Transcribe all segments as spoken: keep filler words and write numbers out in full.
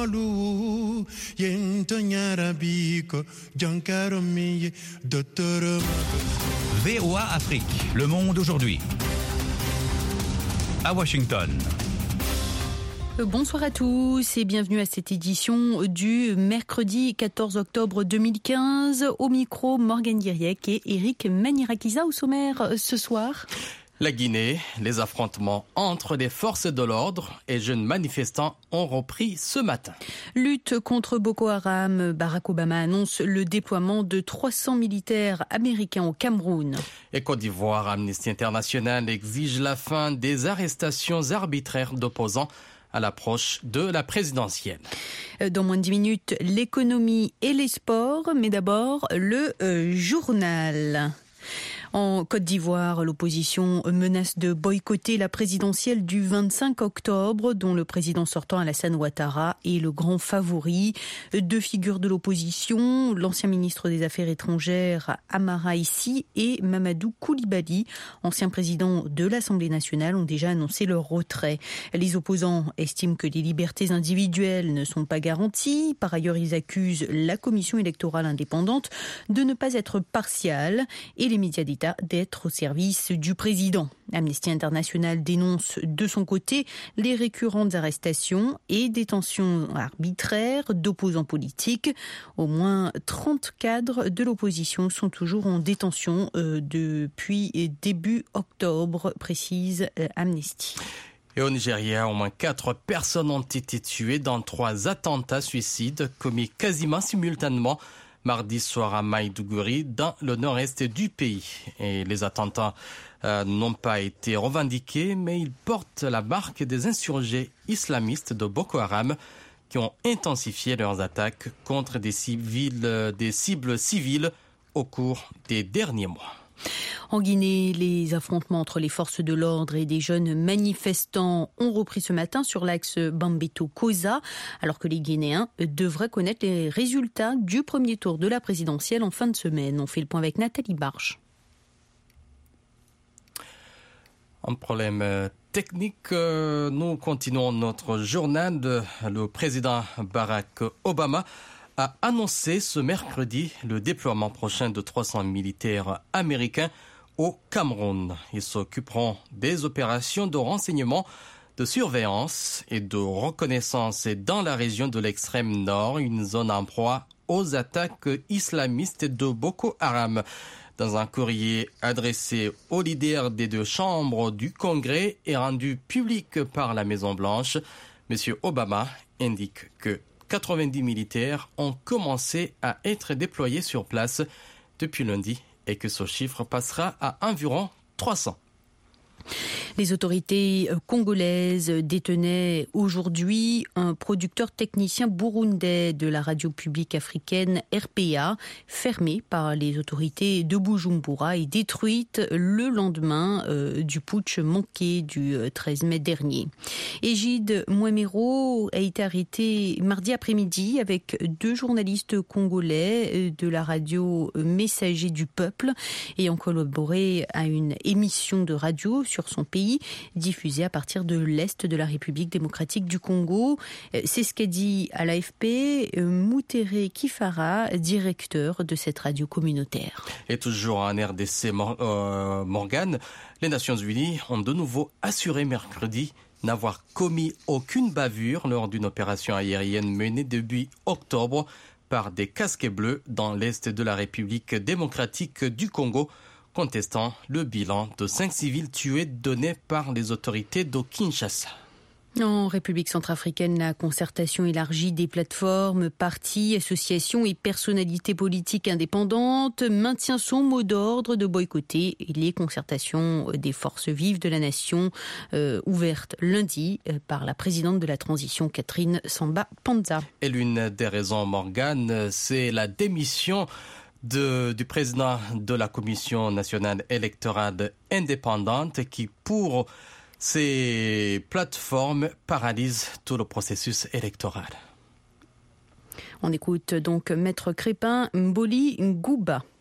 malu yento nyarabiko jankaromi docteur. V O A Afrique, le monde aujourd'hui. À Washington. Bonsoir à tous et bienvenue à cette édition du mercredi quatorze octobre deux mille quinze. Au micro, Morgane Diriec et Eric Manirakiza. Au sommaire ce soir. La Guinée, les affrontements entre les forces de l'ordre et jeunes manifestants ont repris ce matin. Lutte contre Boko Haram, Barack Obama annonce le déploiement de trois cents militaires américains au Cameroun. Et Côte d'Ivoire, Amnesty International exige la fin des arrestations arbitraires d'opposants à l'approche de la présidentielle. Dans moins de dix minutes, l'économie et les sports, mais d'abord le euh, journal. En Côte d'Ivoire, l'opposition menace de boycotter la présidentielle du vingt-cinq octobre, dont le président sortant Alassane Ouattara est le grand favori. Deux figures de l'opposition, l'ancien ministre des Affaires étrangères Amara Issi et Mamadou Koulibaly, ancien président de l'Assemblée nationale, ont déjà annoncé leur retrait. Les opposants estiment que les libertés individuelles ne sont pas garanties. Par ailleurs, ils accusent la commission électorale indépendante de ne pas être partiale et les médias d'État d'être au service du président. Amnesty International dénonce de son côté les récurrentes arrestations et détentions arbitraires d'opposants politiques. Au moins trente cadres de l'opposition sont toujours en détention euh, depuis début octobre, précise euh, Amnesty. Et au Nigeria, au moins quatre personnes ont été tuées dans trois attentats suicides commis quasiment simultanément mardi soir à Maïdougouri, dans le nord-est du pays. Et les attentats euh, n'ont pas été revendiqués, mais ils portent la marque des insurgés islamistes de Boko Haram qui ont intensifié leurs attaques contre des, civils, euh, des cibles civiles au cours des derniers mois. En Guinée, les affrontements entre les forces de l'ordre et des jeunes manifestants ont repris ce matin sur l'axe Bambeto-Koza, alors que les Guinéens devraient connaître les résultats du premier tour de la présidentielle en fin de semaine. On fait le point avec Nathalie Barge. Un problème technique, nous continuons notre journal. Le président Barack Obama a annoncé ce mercredi le déploiement prochain de trois cents militaires américains au Cameroun. Ils s'occuperont des opérations de renseignement, de surveillance et de reconnaissance dans la région de l'extrême nord, une zone en proie aux attaques islamistes de Boko Haram. Dans un courrier adressé aux leaders des deux chambres du Congrès et rendu public par la Maison-Blanche, M. Obama indique que quatre-vingt-dix militaires ont commencé à être déployés sur place depuis lundi et que ce chiffre passera à environ trois cents. Les autorités congolaises détenaient aujourd'hui un producteur technicien burundais de la radio publique africaine R P A, fermé par les autorités de Bujumbura et détruite le lendemain euh, du putsch manqué du treize mai dernier. Égide Mouemero a été arrêté mardi après-midi avec deux journalistes congolais de la radio Messager du Peuple ayant collaboré à une émission de radio sur son pays, diffusée à partir de l'Est de la République démocratique du Congo. C'est ce qu'a dit à l'A F P Moutere Kifara, directeur de cette radio communautaire. Et toujours en R D C, euh, Morgane, les Nations Unies ont de nouveau assuré mercredi n'avoir commis aucune bavure lors d'une opération aérienne menée début octobre par des casquets bleus dans l'Est de la République démocratique du Congo, contestant le bilan de cinq civils tués donné par les autorités de Kinshasa. En République centrafricaine, la concertation élargie des plateformes, partis, associations et personnalités politiques indépendantes maintient son mot d'ordre de boycotter les concertations des forces vives de la nation euh, ouvertes lundi euh, par la présidente de la transition Catherine Samba-Panza. Et l'une des raisons, Morgane, c'est la démission De, du président de la Commission nationale électorale indépendante qui, pour ces plateformes, paralyse tout le processus électoral. On écoute donc Maître Crépin Mboli Ngouba.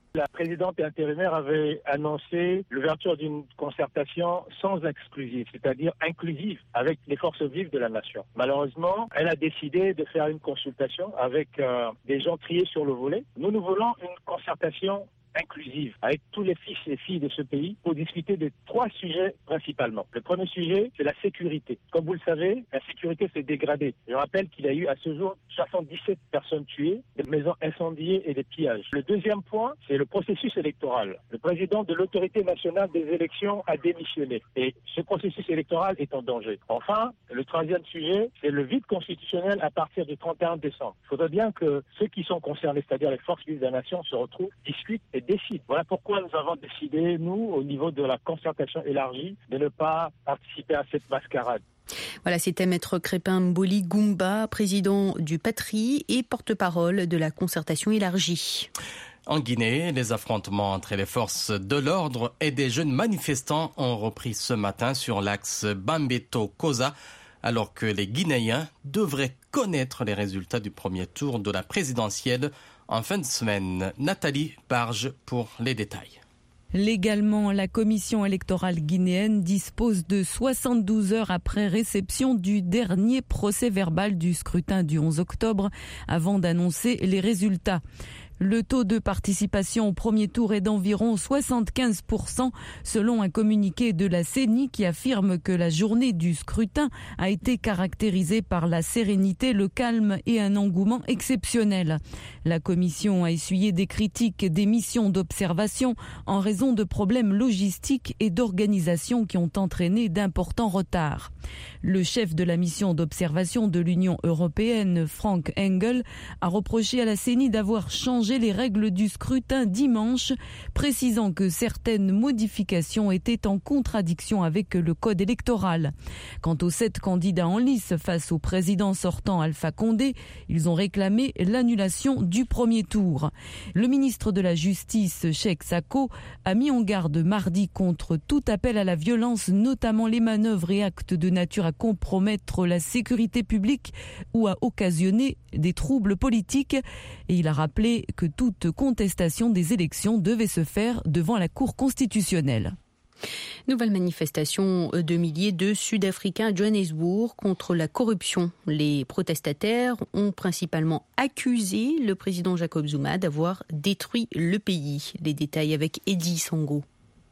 La présidente intérimaire avait annoncé l'ouverture d'une concertation sans exclusive, c'est-à-dire inclusive avec les forces vives de la nation. Malheureusement, elle a décidé de faire une consultation avec euh, des gens triés sur le volet. Nous, nous voulons une concertation inclusive avec tous les fils et filles de ce pays pour discuter de trois sujets principalement. Le premier sujet, c'est la sécurité. Comme vous le savez, la sécurité s'est dégradée. Je rappelle qu'il y a eu à ce jour soixante-dix-sept personnes tuées, des maisons incendiées et des pillages. Le deuxième point, c'est le processus électoral. Le président de l'autorité nationale des élections a démissionné et ce processus électoral est en danger. Enfin, le troisième sujet, c'est le vide constitutionnel à partir du trente et un décembre. Il faudrait bien que ceux qui sont concernés, c'est-à-dire les forces vives de la nation, se retrouvent, discutent et décide. Voilà pourquoi nous avons décidé, nous, au niveau de la concertation élargie, de ne pas participer à cette mascarade. Voilà, c'était Maître Crépin Mboli Goumba, président du Patri et porte-parole de la concertation élargie. En Guinée, les affrontements entre les forces de l'ordre et des jeunes manifestants ont repris ce matin sur l'axe Bambeto-Koza, alors que les Guinéens devraient connaître les résultats du premier tour de la présidentielle en fin de semaine. Nathalie Barge pour les détails. Légalement, la commission électorale guinéenne dispose de soixante-douze heures après réception du dernier procès verbal du scrutin du onze octobre avant d'annoncer les résultats. Le taux de participation au premier tour est d'environ soixante-quinze pour cent selon un communiqué de la C E N I qui affirme que la journée du scrutin a été caractérisée par la sérénité, le calme et un engouement exceptionnel. La commission a essuyé des critiques des missions d'observation en raison de problèmes logistiques et d'organisation qui ont entraîné d'importants retards. Le chef de la mission d'observation de l'Union européenne, Frank Engel, a reproché à la C E N I d'avoir changé les règles du scrutin dimanche, précisant que certaines modifications étaient en contradiction avec le code électoral. Quant aux sept candidats en lice face au président sortant Alpha Condé, ils ont réclamé l'annulation du premier tour. Le ministre de la Justice, Cheikh Sako, a mis en garde mardi contre tout appel à la violence, notamment les manœuvres et actes de nature à compromettre la sécurité publique ou à occasionner des troubles politiques. Et il a rappelé que toute contestation des élections devait se faire devant la Cour constitutionnelle. Nouvelle manifestation de milliers de Sud-Africains à Johannesburg contre la corruption. Les protestataires ont principalement accusé le président Jacob Zuma d'avoir détruit le pays. Les détails avec Eddie Sango.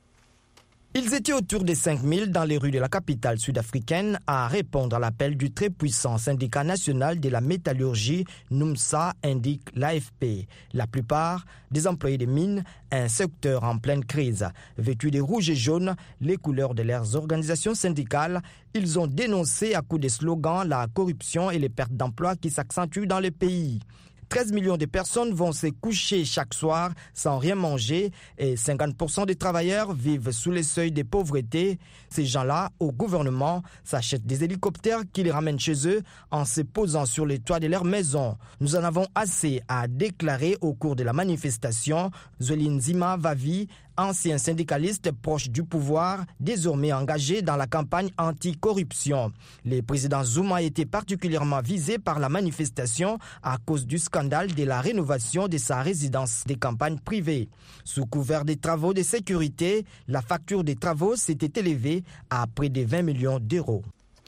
Ils étaient autour des cinq mille dans les rues de la capitale sud-africaine à répondre à l'appel du très puissant syndicat national de la métallurgie, NUMSA, indique l'A F P. La plupart des employés des mines, un secteur en pleine crise. Vêtus de rouge et jaune, les couleurs de leurs organisations syndicales, ils ont dénoncé à coups de slogans la corruption et les pertes d'emplois qui s'accentuent dans le pays. treize millions de personnes vont se coucher chaque soir sans rien manger et cinquante pour cent des travailleurs vivent sous le seuil de pauvreté. Ces gens-là, au gouvernement, s'achètent des hélicoptères qui les ramènent chez eux en se posant sur les toits de leur maison. Nous en avons assez, a déclaré au cours de la manifestation Zweli Zima Vavi, ancien syndicaliste proche du pouvoir, désormais engagé dans la campagne anti-corruption. Le président Zuma a été particulièrement visé par la manifestation à cause du scandale de la rénovation de sa résidence de campagne privée. Sous couvert des travaux de sécurité, la facture des travaux s'était élevée à près de vingt millions d'euros.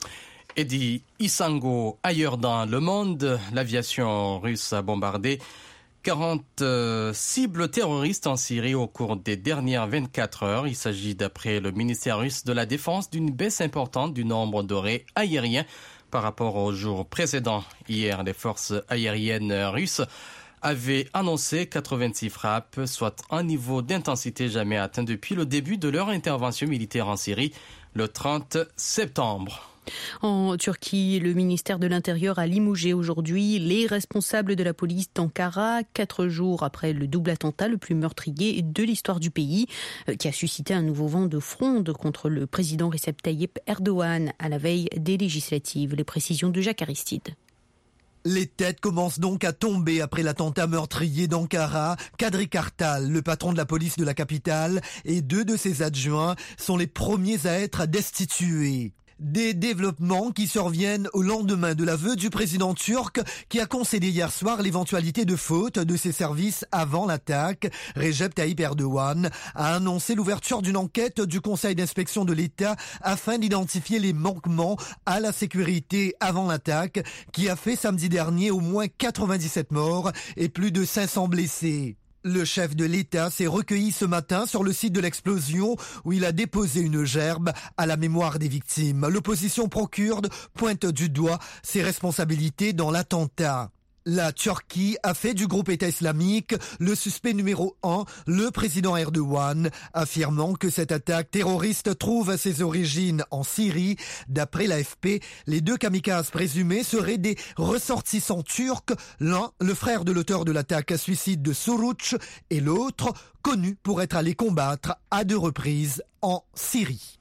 Eddie Isango, ailleurs dans le monde, l'aviation russe a bombardé quarante euh, cibles terroristes en Syrie au cours des dernières vingt-quatre heures. Il s'agit, d'après le ministère russe de la Défense, d'une baisse importante du nombre d'arrêts aériens par rapport au jour précédent. Hier, les forces aériennes russes avaient annoncé quatre-vingt-six frappes, soit un niveau d'intensité jamais atteint depuis le début de leur intervention militaire en Syrie, le trente septembre. En Turquie, le ministère de l'Intérieur a limogé aujourd'hui les responsables de la police d'Ankara, quatre jours après le double attentat le plus meurtrier de l'histoire du pays, qui a suscité un nouveau vent de fronde contre le président Recep Tayyip Erdogan à la veille des législatives. Les précisions de Jacques Aristide. Les têtes commencent donc à tomber après l'attentat meurtrier d'Ankara. Kadri Kartal, le patron de la police de la capitale, et deux de ses adjoints sont les premiers à être destitués. Des développements qui surviennent au lendemain de l'aveu du président turc qui a concédé hier soir l'éventualité de faute de ses services avant l'attaque. Recep Tayyip Erdogan a annoncé l'ouverture d'une enquête du Conseil d'inspection de l'État afin d'identifier les manquements à la sécurité avant l'attaque qui a fait samedi dernier au moins quatre-vingt-dix-sept morts et plus de cinq cents blessés. Le chef de l'État s'est recueilli ce matin sur le site de l'explosion où il a déposé une gerbe à la mémoire des victimes. L'opposition pro-kurde pointe du doigt ses responsabilités dans l'attentat. La Turquie a fait du groupe État islamique le suspect numéro un, le président Erdogan, affirmant que cette attaque terroriste trouve ses origines en Syrie. D'après l'A F P, les deux kamikazes présumés seraient des ressortissants turcs, l'un, le frère de l'auteur de l'attaque suicide de Suruç, et l'autre, connu pour être allé combattre à deux reprises en Syrie.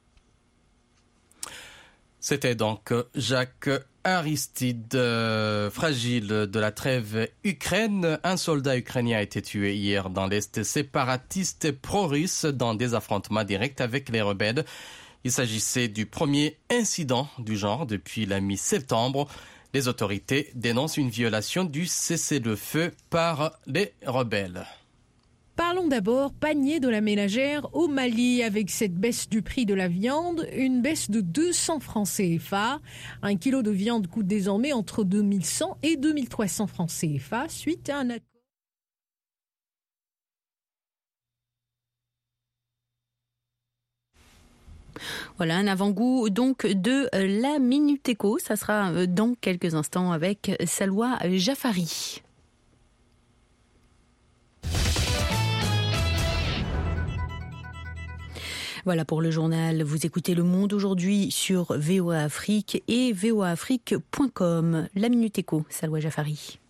C'était donc Jacques Aristide, euh, fragile de la trêve Ukraine. Un soldat ukrainien a été tué hier dans l'Est séparatiste pro-russe dans des affrontements directs avec les rebelles. Il s'agissait du premier incident du genre depuis la mi-septembre. Les autorités dénoncent une violation du cessez-le-feu par les rebelles. Parlons d'abord panier de la ménagère au Mali avec cette baisse du prix de la viande, une baisse de deux cents francs C F A. Un kilo de viande coûte désormais entre deux mille cent et deux mille trois cents francs C F A suite à un accord. Voilà un avant-goût donc de la Minute Éco. Ça sera dans quelques instants avec Salwa Jafari. Voilà pour le journal. Vous écoutez Le Monde aujourd'hui sur V O A Afrique et V O A Afrique point com. La Minute Éco, Salwa Jafari.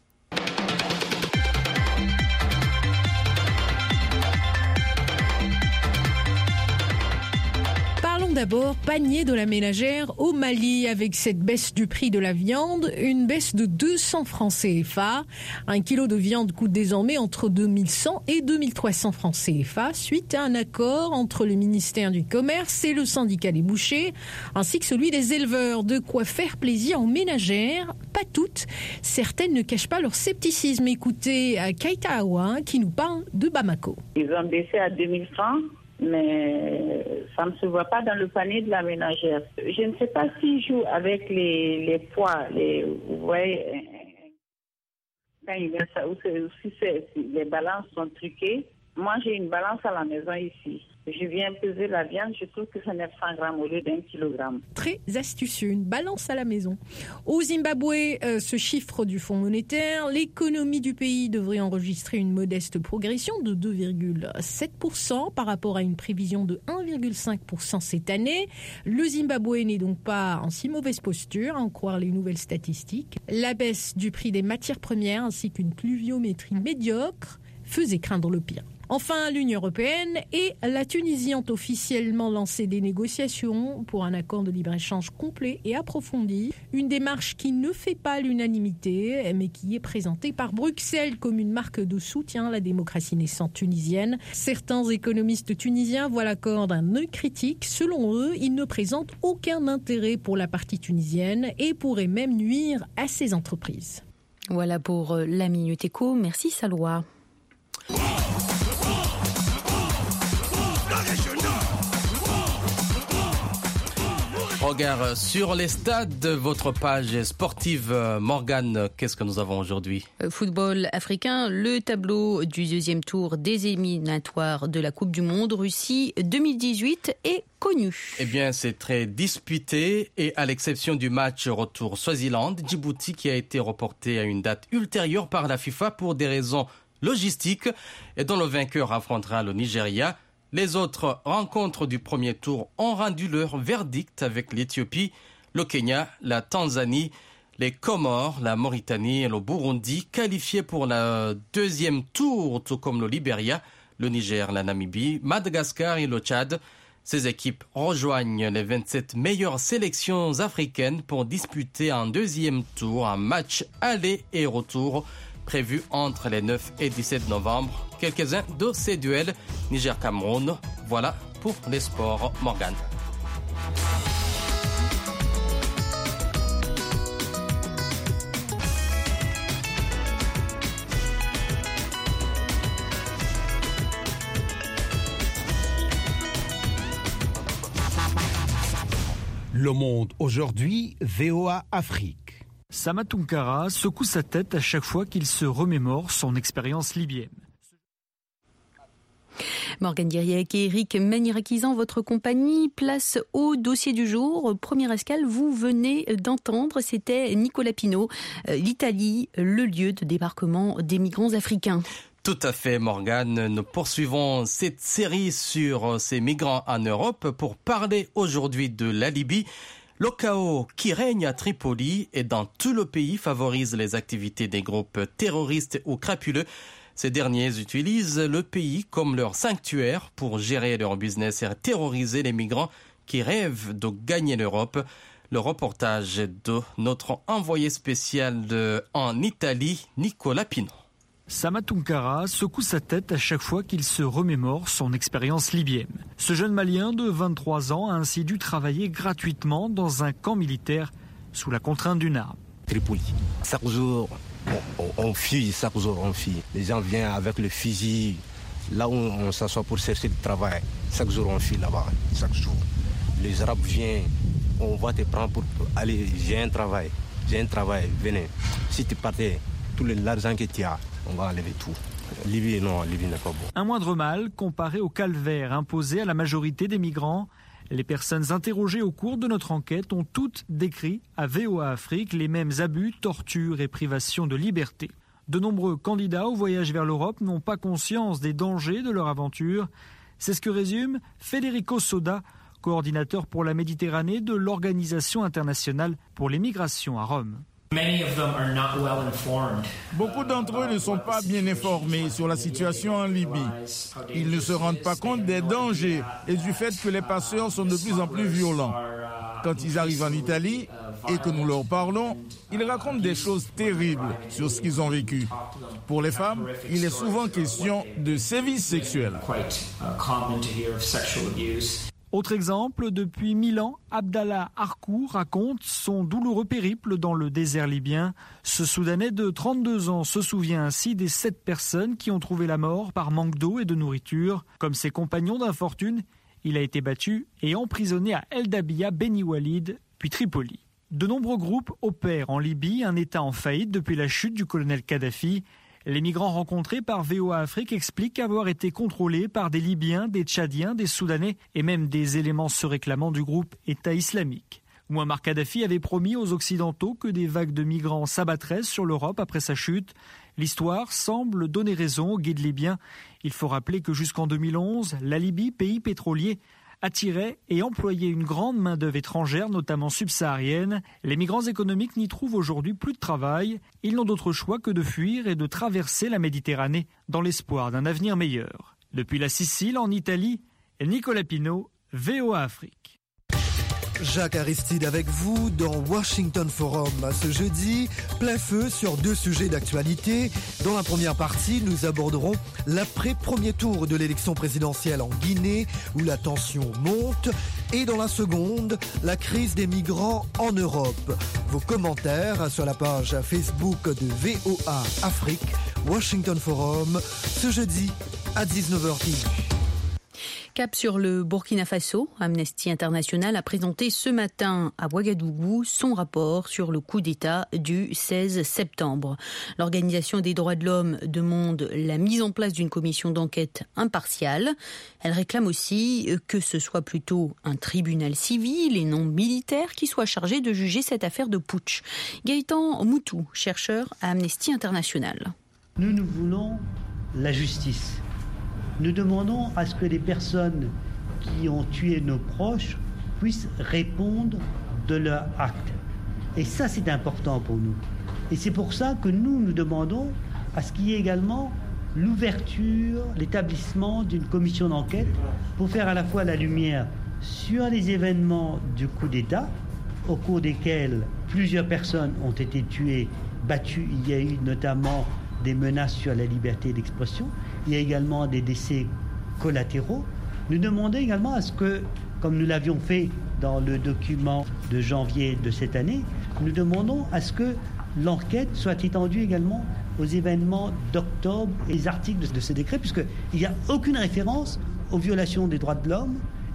D'abord, panier de la ménagère au Mali avec cette baisse du prix de la viande, une baisse de deux cents francs C F A. Un kilo de viande coûte désormais entre deux mille cent et deux mille trois cents francs C F A suite à un accord entre le ministère du Commerce et le syndicat des bouchers, ainsi que celui des éleveurs. De quoi faire plaisir aux ménagères, pas toutes. Certaines ne cachent pas leur scepticisme. Écoutez Keita Awa qui nous parle de Bamako. Ils ont baissé à deux mille francs. Mais ça ne se voit pas dans le panier de la ménagère. Je ne sais pas s'ils jouent avec les, les poids, les, vous voyez, quand ils mettent ça, ou si, c'est, si les balances sont truquées. Moi, j'ai une balance à la maison ici. Je viens peser la viande, je trouve que c'est neuf cents grammes au lieu d'un kilogramme. Très astucieux, une balance à la maison. Au Zimbabwe, euh, ce chiffre du Fonds monétaire, l'économie du pays devrait enregistrer une modeste progression de deux virgule sept pour cent par rapport à une prévision de un virgule cinq pour cent cette année. Le Zimbabwe n'est donc pas en si mauvaise posture, à en croire les nouvelles statistiques. La baisse du prix des matières premières ainsi qu'une pluviométrie médiocre faisaient craindre le pire. Enfin, l'Union européenne et la Tunisie ont officiellement lancé des négociations pour un accord de libre-échange complet et approfondi. Une démarche qui ne fait pas l'unanimité, mais qui est présentée par Bruxelles comme une marque de soutien à la démocratie naissante tunisienne. Certains économistes tunisiens voient l'accord d'un œil critique. Selon eux, il ne présente aucun intérêt pour la partie tunisienne et pourrait même nuire à ses entreprises. Voilà pour la Minute Éco. Merci Salwa. Regard sur les stades, votre page sportive. Morgane, qu'est-ce que nous avons aujourd'hui ? Football africain, le tableau du deuxième tour des éliminatoires de la Coupe du Monde Russie deux mille dix-huit est connu. Eh bien, c'est très disputé et à l'exception du match retour Swaziland-Djibouti qui a été reporté à une date ultérieure par la FIFA pour des raisons logistiques et dont le vainqueur affrontera le Nigeria. Les autres rencontres du premier tour ont rendu leur verdict avec l'Éthiopie, le Kenya, la Tanzanie, les Comores, la Mauritanie et le Burundi qualifiés pour le deuxième tour, tout comme le Libéria, le Niger, la Namibie, Madagascar et le Tchad. Ces équipes rejoignent les vingt-sept meilleures sélections africaines pour disputer en deuxième tour un match aller et retour prévu entre les neuf et dix-sept novembre. Quelques-uns de ces duels Niger-Cameroun. Voilà pour les sports. Morgane. Le Monde aujourd'hui, V O A Afrique. Sama Tunkara secoue sa tête à chaque fois qu'il se remémore son expérience libyenne. Morgane Diriec et Eric Manirakizan, votre compagnie, place au dossier du jour. Première escale, vous venez d'entendre, c'était Nicolas Pinault, l'Italie, le lieu de débarquement des migrants africains. Tout à fait, Morgane. Nous poursuivons cette série sur ces migrants en Europe pour parler aujourd'hui de la Libye. Le chaos qui règne à Tripoli et dans tout le pays favorise les activités des groupes terroristes ou crapuleux. Ces derniers utilisent le pays comme leur sanctuaire pour gérer leur business et terroriser les migrants qui rêvent de gagner l'Europe. Le reportage de notre envoyé spécial de, en Italie, Nicolas Pinault. Sama Tunkara secoue sa tête à chaque fois qu'il se remémore son expérience libyenne. Ce jeune Malien de vingt-trois ans a ainsi dû travailler gratuitement dans un camp militaire sous la contrainte d'une arme. Tripoli, chaque jour on, on, on fuit, chaque jour on fuit. Les gens viennent avec le fusil, là où on s'assoit pour chercher du travail. Chaque jour on fuit là-bas, chaque jour. Les Arabes viennent, on va te prendre pour aller, j'ai un travail, j'ai un travail, venez. Si tu partais, tout l'argent que tu as, on va enlever tout. Libye, non, Libye n'est pas bon. Un moindre mal comparé au calvaire imposé à la majorité des migrants. Les personnes interrogées au cours de notre enquête ont toutes décrit à V O A Afrique les mêmes abus, tortures et privations de liberté. De nombreux candidats au voyage vers l'Europe n'ont pas conscience des dangers de leur aventure. C'est ce que résume Federico Soda, coordinateur pour la Méditerranée de l'Organisation internationale pour les migrations à Rome. Beaucoup d'entre eux ne sont pas bien informés sur la situation en Libye. Ils ne se rendent pas compte des dangers et du fait que les passeurs sont de plus en plus violents. Quand ils arrivent en Italie et que nous leur parlons, ils racontent des choses terribles sur ce qu'ils ont vécu. Pour les femmes, il est souvent question de sévices sexuels. Autre exemple, depuis mille ans, Abdallah Arkou raconte son douloureux périple dans le désert libyen. Ce Soudanais de trente-deux ans se souvient ainsi des sept personnes qui ont trouvé la mort par manque d'eau et de nourriture. Comme ses compagnons d'infortune, il a été battu et emprisonné à El Dabia, Beni Walid, puis Tripoli. De nombreux groupes opèrent en Libye, un État en faillite depuis la chute du colonel Kadhafi. Les migrants rencontrés par V O A Afrique expliquent avoir été contrôlés par des Libyens, des Tchadiens, des Soudanais et même des éléments se réclamant du groupe État islamique. Mouammar Kadhafi avait promis aux Occidentaux que des vagues de migrants s'abattraient sur l'Europe après sa chute. L'histoire semble donner raison aux guides libyens. Il faut rappeler que jusqu'en deux mille onze, la Libye, pays pétrolier, attirait et employait une grande main-d'œuvre étrangère, notamment subsaharienne. Les migrants économiques n'y trouvent aujourd'hui plus de travail. Ils n'ont d'autre choix que de fuir et de traverser la Méditerranée dans l'espoir d'un avenir meilleur. Depuis la Sicile, en Italie, Nicolas Pinault, V O A Afrique. Jacques Aristide avec vous dans Washington Forum. Ce jeudi, plein feu sur deux sujets d'actualité. Dans la première partie, nous aborderons l'après-premier tour de l'élection présidentielle en Guinée où la tension monte. Et dans la seconde, la crise des migrants en Europe. Vos commentaires sur la page Facebook de V O A Afrique, Washington Forum, ce jeudi à dix-neuf heures trente. Cap sur le Burkina Faso, Amnesty International a présenté ce matin à Ouagadougou son rapport sur le coup d'État du seize septembre. L'Organisation des droits de l'homme demande la mise en place d'une commission d'enquête impartiale. Elle réclame aussi que ce soit plutôt un tribunal civil et non militaire qui soit chargé de juger cette affaire de putsch. Gaëtan Moutou, chercheur à Amnesty International. Nous, nous voulons la justice. Nous demandons à ce que les personnes qui ont tué nos proches puissent répondre de leur acte. Et ça, c'est important pour nous. Et c'est pour ça que nous, nous demandons à ce qu'il y ait également l'ouverture, l'établissement d'une commission d'enquête pour faire à la fois la lumière sur les événements du coup d'État, au cours desquels plusieurs personnes ont été tuées, battues. Il y a eu notamment des menaces sur la liberté d'expression. Il y a également des décès collatéraux. Nous demandons également à ce que, comme nous l'avions fait dans le document de janvier de cette année, nous demandons à ce que l'enquête soit étendue également aux événements d'octobre et les articles de ce décret, puisqu'il n'y a aucune référence aux violations des droits de l'homme, il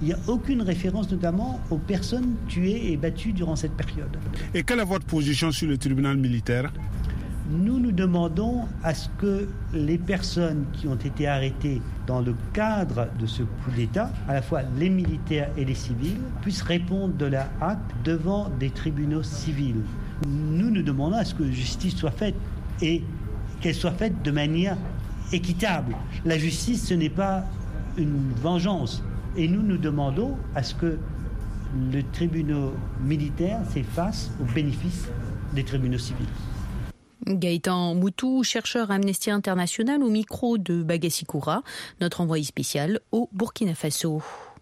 Il n'y a aucune référence notamment aux personnes tuées et battues durant cette période. Et quelle est votre position sur le tribunal militaire ? Nous nous demandons à ce que les personnes qui ont été arrêtées dans le cadre de ce coup d'État, à la fois les militaires et les civils, puissent répondre de leur acte devant des tribunaux civils. Nous nous demandons à ce que justice soit faite et qu'elle soit faite de manière équitable. La justice, ce n'est pas une vengeance. Et nous nous demandons à ce que le tribunal militaire s'efface au bénéfice des tribunaux civils. Gaëtan Moutou, chercheur à Amnesty International, au micro de Bagassi Koura, notre envoyé spécial au Burkina Faso.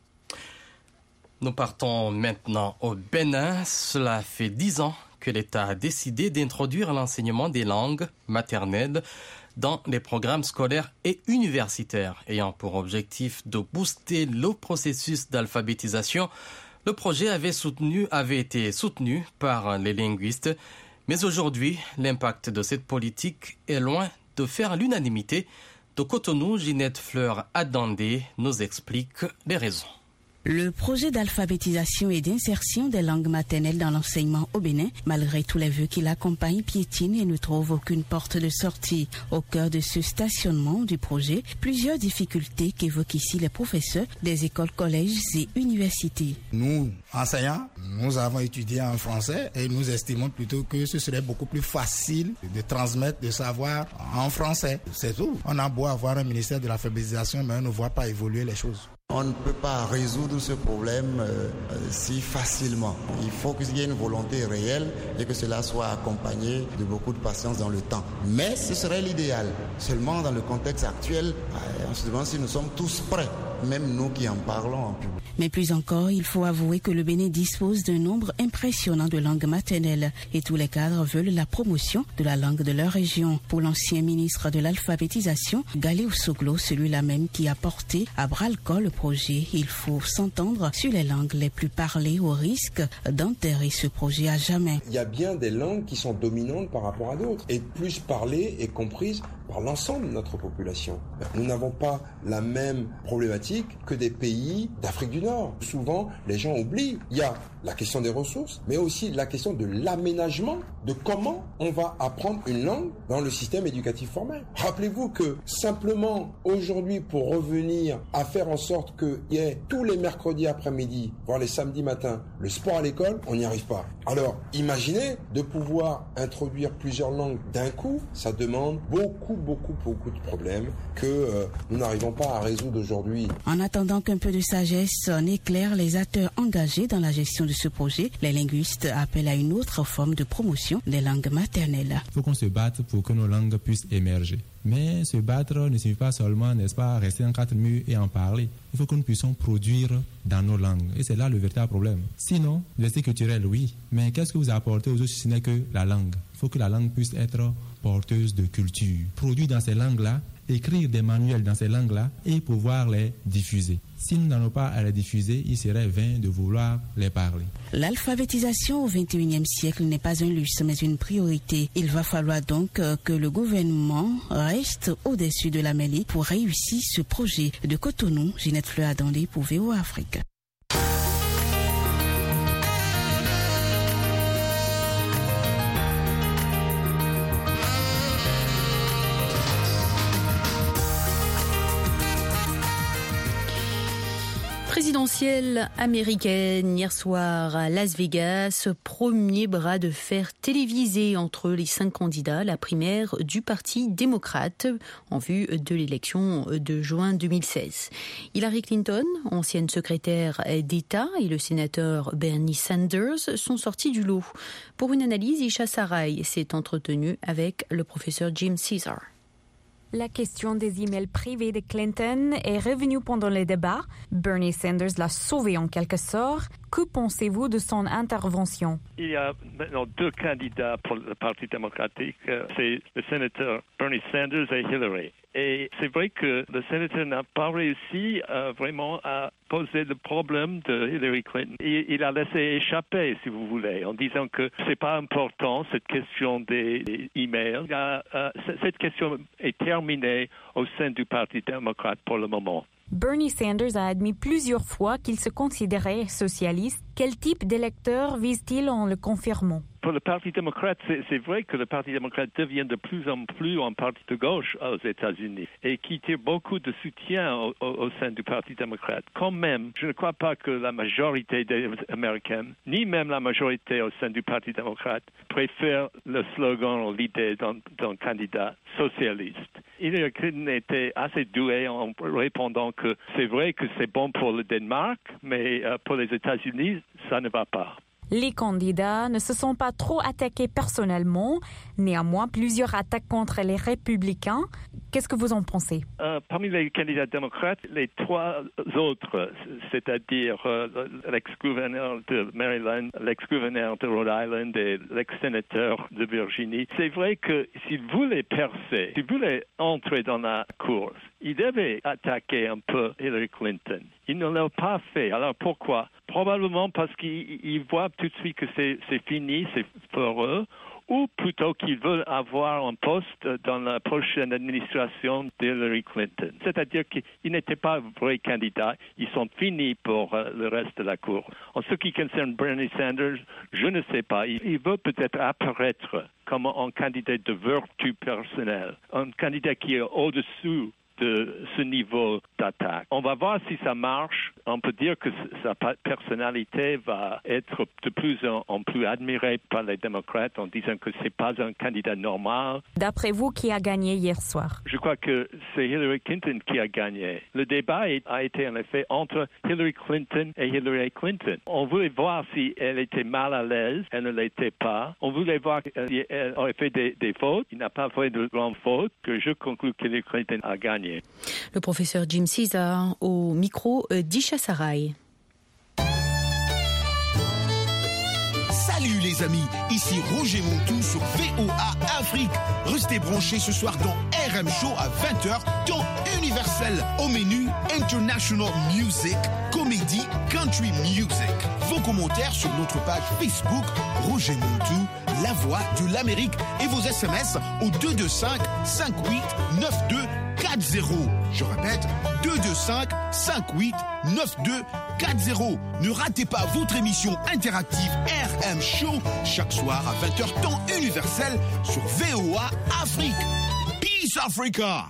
Nous partons maintenant au Bénin. Cela fait dix ans que l'État a décidé d'introduire l'enseignement des langues maternelles dans les programmes scolaires et universitaires, ayant pour objectif de booster le processus d'alphabétisation. Le projet avait, soutenu, avait été soutenu par les linguistes. Mais aujourd'hui, l'impact de cette politique est loin de faire l'unanimité. De Cotonou, Ginette Fleur-Adandé nous explique les raisons. Le projet d'alphabétisation et d'insertion des langues maternelles dans l'enseignement au Bénin, malgré tous les vœux qui l'accompagnent, piétine et ne trouve aucune porte de sortie. Au cœur de ce stationnement du projet, plusieurs difficultés qu'évoquent ici les professeurs des écoles, collèges et universités. Nous, enseignants, nous avons étudié en français et nous estimons plutôt que ce serait beaucoup plus facile de transmettre le savoir en français. C'est tout. On a beau avoir un ministère de l'alphabétisation, mais on ne voit pas évoluer les choses. On ne peut pas résoudre ce problème euh, si facilement. Il faut qu'il y ait une volonté réelle et que cela soit accompagné de beaucoup de patience dans le temps. Mais ce serait l'idéal. Seulement dans le contexte actuel, on se demande si nous sommes tous prêts, même nous qui en parlons en public. Mais plus encore, il faut avouer que le Bénin dispose d'un nombre impressionnant de langues maternelles et tous les cadres veulent la promotion de la langue de leur région. Pour l'ancien ministre de l'alphabétisation, Galé Oussoglo, celui-là même qui a porté à bras-le-corps le projet, il faut s'entendre sur les langues les plus parlées au risque d'enterrer ce projet à jamais. Il y a bien des langues qui sont dominantes par rapport à d'autres et plus parlées et comprises par l'ensemble de notre population. Nous n'avons pas la même problématique que des pays d'Afrique du Nord. Souvent, les gens oublient, il y a la question des ressources, mais aussi la question de l'aménagement, de comment on va apprendre une langue dans le système éducatif formel. Rappelez-vous que simplement aujourd'hui, pour revenir à faire en sorte qu'il y ait tous les mercredis après-midi, voire les samedis matins, le sport à l'école, on n'y arrive pas. Alors, imaginez de pouvoir introduire plusieurs langues d'un coup, ça demande beaucoup, beaucoup, beaucoup de problèmes que euh, nous n'arrivons pas à résoudre aujourd'hui. En attendant qu'un peu de sagesse n'éclaire les acteurs engagés dans la gestion de ce projet, les linguistes appellent à une autre forme de promotion des langues maternelles. Il faut qu'on se batte pour que nos langues puissent émerger. Mais se battre ne signifie pas seulement, n'est-ce pas, rester en quatre murs et en parler. Il faut que nous puissions produire dans nos langues. Et c'est là le véritable problème. Sinon, l'esprit culturel, oui. Mais qu'est-ce que vous apportez aux autres si ce n'est que la langue? Il faut que la langue puisse être porteuse de culture. Produire dans ces langues-là, écrire des manuels dans ces langues-là et pouvoir les diffuser. Si nous n'allons pas à les diffuser, il serait vain de vouloir les parler. L'alphabétisation au vingt et unième siècle n'est pas un luxe, mais une priorité. Il va falloir donc que le gouvernement reste au-dessus de la mêlée pour réussir ce projet. De Cotonou, Ginette Fleur-Adandé pour V O A Afrique. Présidentielle américaine hier soir à Las Vegas, premier bras de fer télévisé entre les cinq candidats à la primaire du Parti démocrate en vue de l'élection de juin deux mille seize. Hillary Clinton, ancienne secrétaire d'État, et le sénateur Bernie Sanders sont sortis du lot. Pour une analyse, Isha Sarai s'est entretenue avec le professeur Jim Cesar. La question des emails privés de Clinton est revenue pendant les débats. Bernie Sanders l'a sauvé en quelque sorte. Que pensez-vous de son intervention? Il y a maintenant deux candidats pour le Parti démocratique. C'est le sénateur Bernie Sanders et Hillary. Et c'est vrai que le sénateur n'a pas réussi euh, vraiment à poser le problème de Hillary Clinton. Il, il a laissé échapper, si vous voulez, en disant que c'est pas important, cette question des, des emails. Il a, euh, cette question est terminée au sein du Parti démocrate pour le moment. Bernie Sanders a admis plusieurs fois qu'il se considérait socialiste. Quel type d'électeur vise-t-il en le confirmant? Pour le Parti démocrate, c'est, c'est vrai que le Parti démocrate devient de plus en plus un parti de gauche aux États-Unis et qui tire beaucoup de soutien au, au, au sein du Parti démocrate. Quand même, je ne crois pas que la majorité des Américains, ni même la majorité au sein du Parti démocrate, préfèrent le slogan ou l'idée d'un, d'un candidat socialiste. Hillary Clinton était assez douée en répondant que c'est vrai que c'est bon pour le Danemark, mais pour les États-Unis, ça ne va pas. Les candidats ne se sont pas trop attaqués personnellement. Néanmoins, plusieurs attaques contre les républicains. Qu'est-ce que vous en pensez? euh, Parmi les candidats démocrates, les trois autres, c'est-à-dire euh, l'ex-gouverneur de Maryland, l'ex-gouverneur de Rhode Island et l'ex-sénateur de Virginie, c'est vrai que s'ils voulaient percer, s'ils voulaient entrer dans la course, ils devaient attaquer un peu Hillary Clinton. Ils ne l'ont pas fait. Alors pourquoi? Probablement parce qu'ils voient tout de suite que c'est, c'est fini, c'est pour eux, ou plutôt qu'ils veulent avoir un poste dans la prochaine administration d'Hillary Clinton. C'est-à-dire qu'ils n'étaient pas vrais candidats, ils sont finis pour euh, le reste de la cour. En ce qui concerne Bernie Sanders, je ne sais pas. Il, il veut peut-être apparaître comme un candidat de vertu personnelle, un candidat qui est au-dessous de ce niveau d'attaque. On va voir si ça marche. On peut dire que sa personnalité va être de plus en plus admirée par les démocrates en disant que c'est pas un candidat normal. D'après vous, qui a gagné hier soir? Je crois que c'est Hillary Clinton qui a gagné. Le débat a été en effet entre Hillary Clinton et Hillary Clinton. On voulait voir si elle était mal à l'aise. Elle ne l'était pas. On voulait voir si elle aurait fait des, des fautes. Il n'a pas fait de grandes fautes, que je conclus que Hillary Clinton a gagné. Le professeur Jim César au micro d'Isha Sarai. Salut les amis, ici Roger Montou sur V O A Afrique. Restez branchés ce soir dans R M Show à vingt heures, temps universel. Au menu, International Music, Comédie, Country Music. Vos commentaires sur notre page Facebook, Roger Montou, la voix de l'Amérique, et vos S M S au deux deux cinq, cinq huit neuf deux quatre zéro. Je répète, deux deux cinq, cinq huit neuf deux quatre zéro. Ne ratez pas votre émission interactive R M Show chaque soir à vingt heures temps universel sur V O A Afrique. Peace Africa!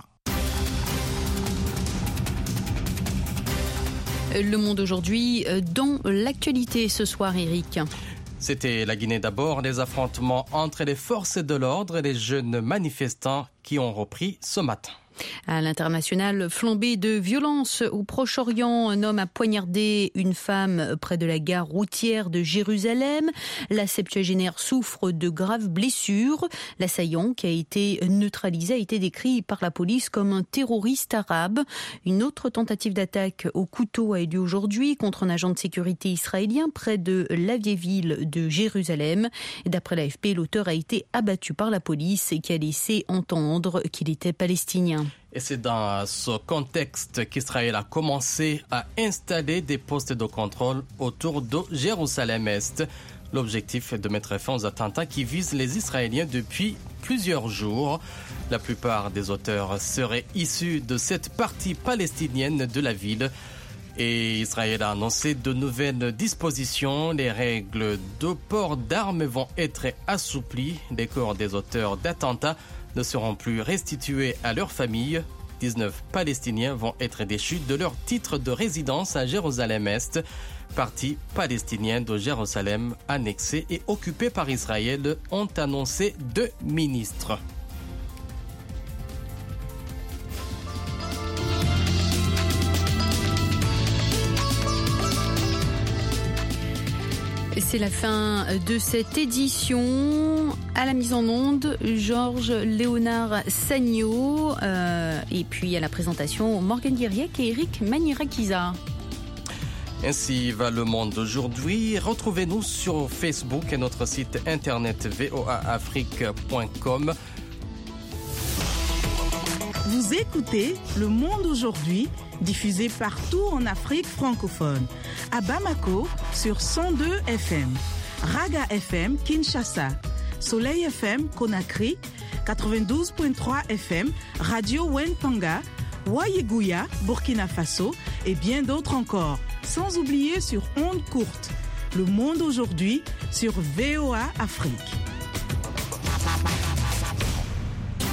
Le Monde aujourd'hui dans l'actualité ce soir, Eric. C'était la Guinée d'abord, des affrontements entre les forces de l'ordre et les jeunes manifestants qui ont repris ce matin. À l'international, flambée de violence au Proche-Orient. Un homme a poignardé une femme près de la gare routière de Jérusalem. La septuagénaire souffre de graves blessures. L'assaillant, qui a été neutralisé, a été décrit par la police comme un terroriste arabe. Une autre tentative d'attaque au couteau a eu lieu aujourd'hui contre un agent de sécurité israélien près de la vieille ville de Jérusalem. Et d'après l'A F P, l'auteur a été abattu par la police et qui a laissé entendre qu'il était palestinien. Et c'est dans ce contexte qu'Israël a commencé à installer des postes de contrôle autour de Jérusalem-Est. L'objectif est de mettre fin aux attentats qui visent les Israéliens depuis plusieurs jours. La plupart des auteurs seraient issus de cette partie palestinienne de la ville. Et Israël a annoncé de nouvelles dispositions. Les règles de port d'armes vont être assouplies. Les corps des auteurs d'attentats ne seront plus restitués à leurs familles. dix-neuf Palestiniens vont être déchus de leur titre de résidence à Jérusalem-Est, partie palestinienne de Jérusalem annexée et occupée par Israël, ont annoncé deux ministres. C'est la fin de cette édition. À la mise en onde, Georges Léonard Sagno. Euh, et puis à la présentation, Morgane Guiriec et Eric Manirakiza. Ainsi va le monde aujourd'hui. Retrouvez-nous sur Facebook et notre site internet v o a afrique point com. Vous écoutez Le Monde aujourd'hui, diffusé partout en Afrique francophone. À Bamako, sur cent deux F M. Raga F M, Kinshasa. Soleil F M, Conakry. quatre-vingt-douze virgule trois F M, Radio Wenpanga. Ouaïgouya, Burkina Faso et bien d'autres encore. Sans oublier sur ondes courtes. Le monde aujourd'hui sur V O A Afrique.